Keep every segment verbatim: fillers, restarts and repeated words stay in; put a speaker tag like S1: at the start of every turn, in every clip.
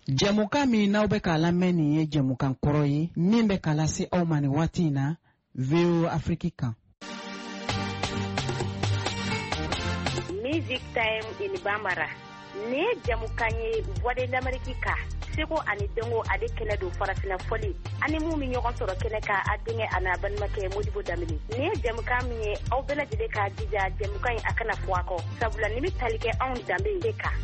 S1: Jamuka mi n'aw bɛ k'a lamɛn nin ye jamukan kɔrɔ ye min bɛ k'a lase aw ma nin waati in na V O Afrique kan.
S2: Music Time in Bambara. Ne jamukan ye Voix de l'Amérique ka. Seko ani Dengo ale kɛnɛ don farafina fɔli. Ani mun mi ɲɔgɔn sɔrɔ kɛnɛ ka a denkɛ a n'a balimakɛ Modibo Damini. Ne jamukan min ye aw bɛɛ lajɛlen k'a jija jamukan in a kana fɔ a kɔ. Sabula ni bɛ tali kɛ anw danbe de kan.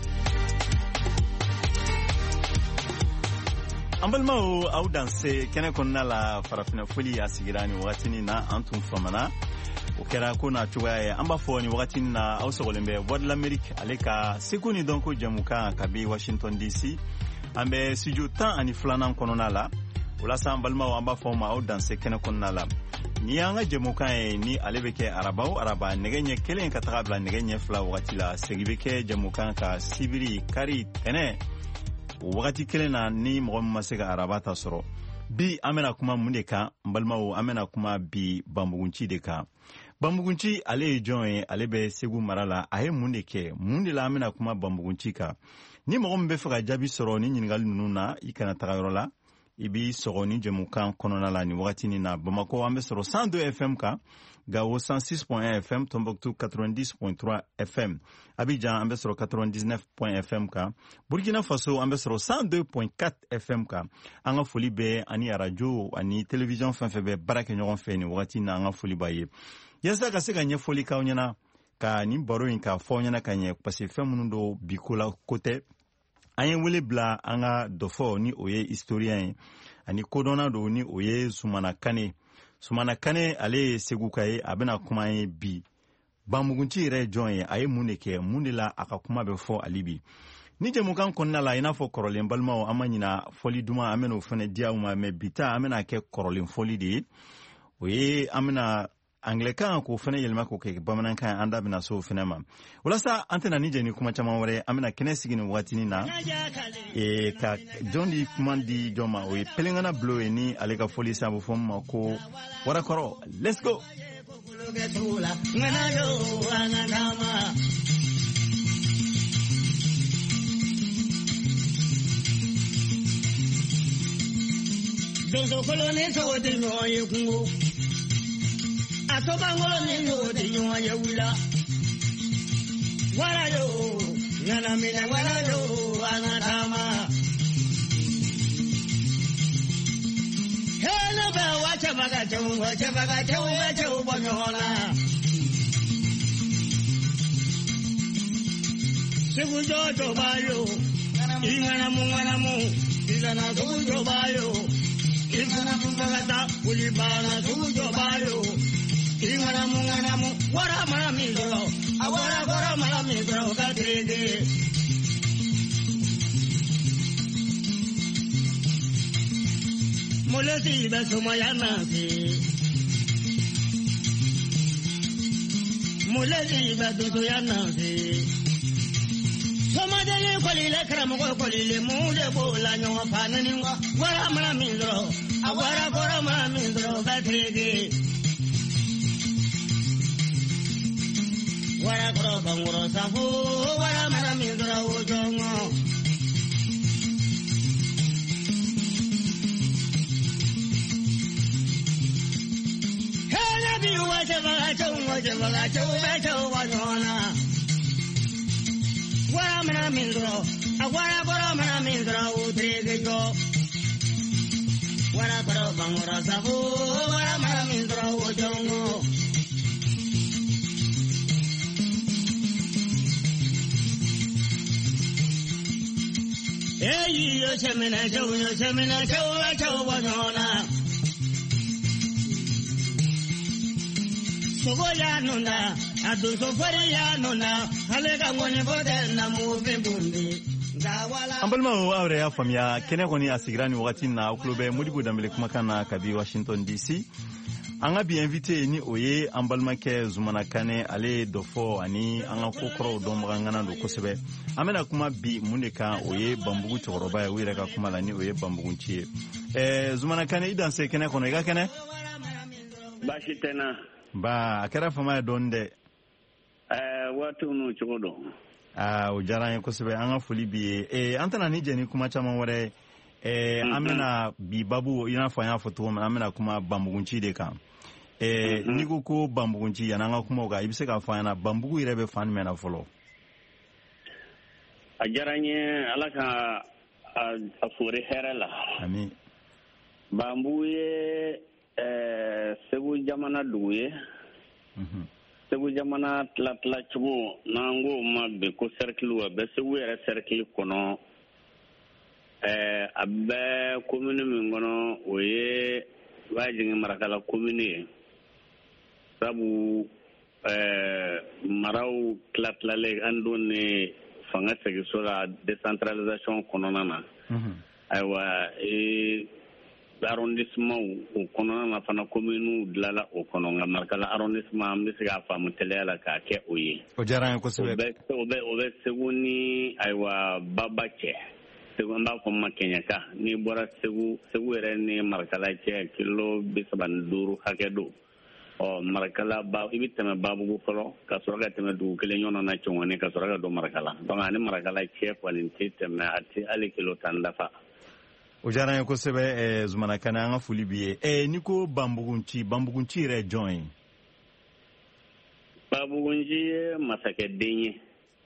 S3: Ambalmao aw danse kene konna la farafina foli ya sigira ni wakati ni na antum famana o kera ko na cogoya ye an b'a fɔ ni wakati ni na aw sɔgɔlen bɛ Voix de l'Amérique ale ka seko ni donc jamukan ka bi Washington D C an bɛ studio tan ani filanan kɔnɔna la walasa an balimaw an b'a fɔ ma aw danse kene kɔnɔna la ni an ka jamukan ye ni ale bɛ kɛ araba o araba nɛgɛ ɲɛ kelen ka taga bila nɛgɛ ɲɛ fila wakati la segi bɛ kɛ jamukan ka sibiri kari tɛnɛ wakati kelen na ni mɔgɔ min ma se ka araba ta sɔrɔ bi an bɛna kuma mun de kan n balimaw an bɛna kuma bi banbugunci de kan banbugunci ale ye jɔn ye ale bɛ Segu mara la a ye mun de kɛ mun de la an bɛna kuma banbugunci kan ni mɔgɔ min bɛ fɛ ka jaabi sɔrɔ ni ɲininkali ninnu na i kana taga yɔrɔ la i b'i sɔgɔ ni jamukan kɔnɔna la ni wagati nin na Bamako an bɛ sɔrɔ cent deux F M kan Gao cent six point un F M, Tombouctou quatre-vingt-dix point trois F M, Abidjan an bɛ sɔrɔ quatre-vingt-dix-neuf point F M kan, Burkina Faso an bɛ sɔrɔ cent deux point quatre F M kan. An ka foli bɛ ani radio ani télévision fɛn fɛn bɛ baara kɛ ɲɔgɔn fɛ ni wagati na an ka foli b'a ye. Yasa ka se ka ɲɛfɔli k'aw ɲɛna ka nin baro in k'a fɔ aw ɲɛna ka ɲɛ parce que fɛn minnu don bi ko la ko tɛ. An ye wele bila an ka dɔfɔ ni o ye historien ye ani kodɔnna don ni o ye Sumana Kane. Sumana Kane ale ye Segu ka ye a bɛna kuma ye bi banbugunci yɛrɛ jɔn ye a ye mun de kɛ mun de la a ka kuma bɛ fɔ ali bi ni jamukan kɔnɔna la i n'a fɔ kɔrɔlen balimaw an ma ɲina fɔli duman an bɛna o fana di aw ma mais bi ta an bɛna kɛ kɔrɔlen fɔli de ye o ye an bɛna anglɛkan k'o fana yɛlɛma k'o kɛ bamanankan an da bɛna so o fana ma walasa an tɛna ni jɛ ni kuma caman wɛrɛ an bɛna kɛnɛ sigi nin waatinin na ee ka jɔn di kuma di jɔn ma o ye Pelengana Bulo ye ni ale ka fɔli sabu fɔ ma ko Warakɔrɔ let's go Donso kolone so de no ye kungo Atobangolo ni no de yo ye wula Wara yo ngana mina wara yo anatama Hello ba wacha baga chu wacha baga chu ba chu bonyola Segu jo jo bayo ingana mungana mu ingana segu jo bayo ingana mungana ulibana segu jo bayo ingana mungana mu wara mara mizoro awara gora mara mizoro kadrege Molesi besuma yanasi Molesi bedutu yanasi Somadele kolile kramu kolile mude bola nyo panani wa wara mara mizoro awara gora mara mizoro kadrege Wara koro bangoro safu wara mara mizora ujongo Hela bi wache baga chau wache baga chau becho wajona Wara mara mizora awara koro mara mizora utrigejo Wara koro bangoro safu wara mara mizora ujongo Hey, yo semina chau yo semina chau chau bonona Sogoya nunda adu soforia nunda halega ngone boden na muve bundi Ambalma awre ya famia kene koni asigrani wakati na uklube Modibo Damini kumakan na kabi Washington D C Anga bi invité ni oye ambalma ke Sumana Kane ale dofo ani anga kokoro domba ngana do kosebe amena kuma bi muneka oye bambugu toroba ya wira ka kuma la ni oye bambugu nchie eh Sumana Kane idan se kene kono iga kene
S4: ba shitena
S3: ba akara fama donde
S4: eh watu no chodo
S3: Ah, o diyara an ye kosɛbɛ an ka foli bi ye eh, an tɛna ni jɛ ni kuma caman wɛrɛ eh, an bɛna bi babu i n'a fɔ an y'a fɔ cogo min an bɛna kuma banbugunci de kan eh, n'i ko ko banbugunci yan'an ka kuma o kan i bɛ se k'a fɔ an ɲɛna banbugu yɛrɛ bɛ fan jumɛn na fɔlɔ.
S4: A diyara n ye ala ka a fori hɛrɛ la.
S3: Ami.
S4: Banbugu ye eh, Segu jamana dugu ye.
S3: Mhm.
S4: Segu jamana tila tila cogo n'an ko ma bi ko cercle a bɛ Segu yɛrɛ cercle kɔnɔ eh, a bɛ commune min kɔnɔ o ye b'a jigin Marakala commune ye sabu eh, maraw tila tilalen an don ne fanga segiso la décentralisation kɔnɔna na.
S3: Mhm.
S4: Ayiwa eh, arrondissement o kɔnɔna na fana commune dilala o kɔnɔ nka Marakala arrondissement an bɛ se k'a faamu teliya la k'a kɛ o ye.
S3: O diyara an ye kosɛbɛ.
S4: O bɛ o bɛ Segu ni ayiwa Baba cɛ. Segu an b'a fɔ ma Kɛɲɛka n'i bɔra Segu Segu yɛrɛ ni Marakala cɛ kilo bi saba ni duuru hakɛ don. Ɔ Marakala ba i bɛ tɛmɛ Babugu fɔlɔ ka sɔrɔ ka tɛmɛ dugu kelen ɲɔgɔn na Cɔngɔni ka sɔrɔ ka don Marakala. Donc ani Marakala cɛ kɔni tɛ tɛmɛ a tɛ hali kilo tan dafa.
S3: O diyara an ye kosɛbɛ eh, Zumana Kane an ka foli bi ye eh, n'i ko banbugunci banbugunci yɛrɛ ye jɔn ye.
S4: Banbugunci ye masakɛden ye.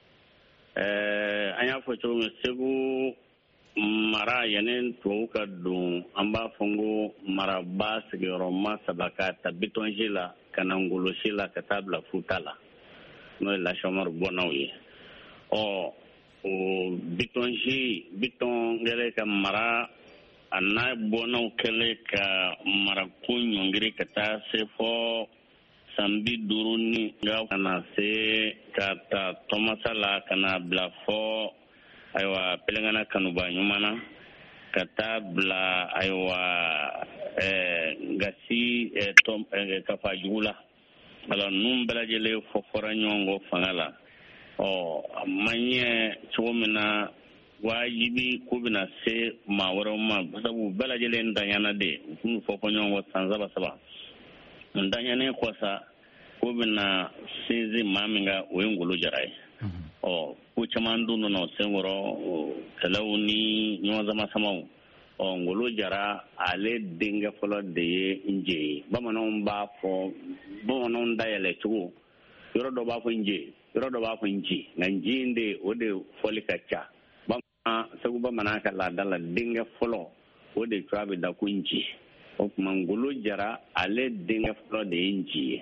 S4: Eh, an y'a fɔ cogo min Segu mara yanni tubabu ka don an b'a fɔ n ko maraba sigiyɔrɔma saba ka ta Bitonji la ka na Ngolosi la ka taa bila Futa la n'o ye Lasiamɔri bɔnnaw ye. Ɔ o Bitonji Biton kɛlen ka mara a n'a bɔnnaw kɛlen ka marako ɲɔngiri ka taa se fɔ san bi duuru ni ka na se ka ta Tɔmasa la ka na bila fɔ ayiwa Pɛlɛnkana Kanuba ɲuman na ka taa bila ayiwa ɛɛ Gasi ɛɛ tɔm ɛɛ Kafajugu la alors ninnu bɛɛ lajɛlen fɔ fɔra ɲɔgɔn kɔ fanga la ɔ a ma ɲɛ cogo min na wajibi ko bɛna se maa wɛrɛw ma sabu bɛɛ lajɛlen ntanyana de u tun fɔ fɔ ɲɔgɔn kɔ san saba saba ntanyanen kɔsa ko bɛna sinsin maa min kan o ye Ngolo Jara ye. Ɔ ko caman dun nana o senkɔrɔ kɛlɛw ni ɲɔgɔn sama samaw ɔ Ngolo Jara ale denkɛ fɔlɔ de ye Nje ye bamananw b'a fɔ bamananw dayɛlɛ cogo yɔrɔ dɔ b'a fɔ Nje yɔrɔ dɔ b'a fɔ Nji nka Nji in de o de fɔli ka ca bamanan Segu bamanan ka laada la denkɛ fɔlɔ o de tura bɛ da ko Nji o tuma Ngolo Jara ale denkɛ fɔlɔ de ye Nji ye.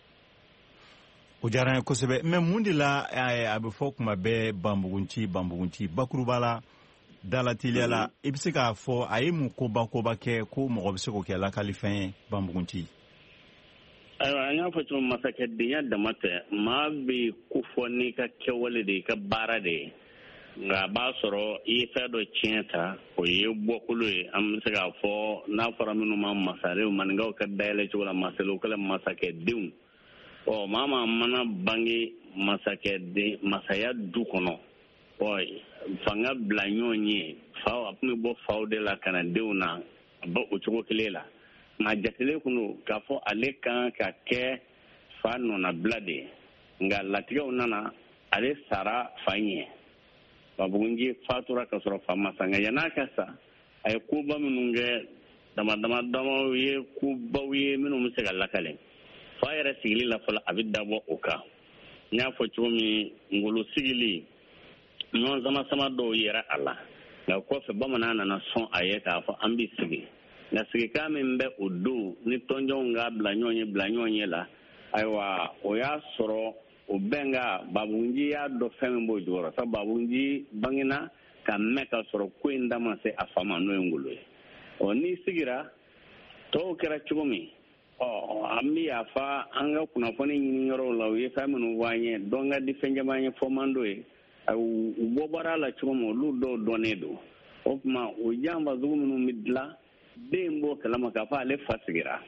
S3: O diyara an ye kosɛbɛ mais mun de la a bɛ fɔ kuma bɛɛ banbugunci banbugunci bakuruba la dalateliya la i bɛ se k'a fɔ a ye mun koba koba kɛ ko mɔgɔ bɛ se k'o kɛ lakalifɛn ye banbugunci.
S4: Ayiwa an y'a fɔ cogo masakɛdenya dama tɛ maa bɛ ko fɔ n'i ka kɛwale de i ka baara de ye nka a b'a sɔrɔ i ye fɛn dɔ tiɲɛ ta o ye bɔkolo ye an bɛ se k'a fɔ n'a fɔra minnu ma masarenw maninkaw ka dayɛlɛ cogo la masalew kɛla masakɛdenw. Ɔ maa maa mana bange masakɛden masaya du kɔnɔ ɔ fanga bila ɲɔgɔn ye faw a tun bɛ bɔ faw de la ka na denw na a bɔ o cogo kelen la nka jatelen kun don k'a fɔ ale kan ka kɛ fa nɔnabila de ye nka latigɛw nana ale sara fa ɲɛ Banbugunci fatura ka sɔrɔ fa ma sa nka yann'a ka sa a ye koba minnu kɛ dama dama damaw ye kobaw ye minnu bɛ se ka lakale. Fa yɛrɛ sigili la fɔlɔ a bɛ dabɔ o kan n y'a fɔ cogo min Ngolo sigili ɲɔgɔn sama sama dɔw yɛrɛ a la nka kɔfɛ bamanan nana sɔn a ye k'a fɔ an bɛ sigi nka sigikan min bɛ o don ni tɔnjɔnw ka bila ɲɔgɔn ye bila ɲɔgɔn ye la ayiwa o y'a sɔrɔ o bɛnka Banbugunci y'a dɔn fɛn min b'o jukɔrɔ sabu Banbugunci bangena ka mɛn ka sɔrɔ ko in da ma se a fa ma n'o ye Ngolo ye ɔ n'i sigira tɔw kɛra cogo min ɔ an bɛ yafa an ka kunnafoni ɲini yɔrɔw la u ye fɛn minnu fɔ an ye dɔn ka di fɛn caman ye fɔ man d'o ye u bɔ baara la cogo min olu dɔw dɔnnen don o tuma o janfa sugu minnu bɛ dilan den b'o kalama k'a fɔ ale fa sigira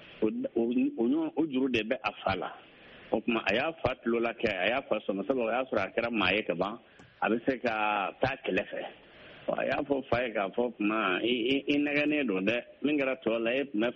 S4: o juru de bɛ a fa la o tuma a y'a fa tulola kɛ a y'a fa sɔmɔ sabu o y'a sɔrɔ a kɛra maa ye ka ban a bɛ se ka taa kɛlɛ fɛ a y'a fɔ fa ye k'a fɔ tuma i nɛgɛnnen don dɛ min kɛra tɔ la e tun bɛ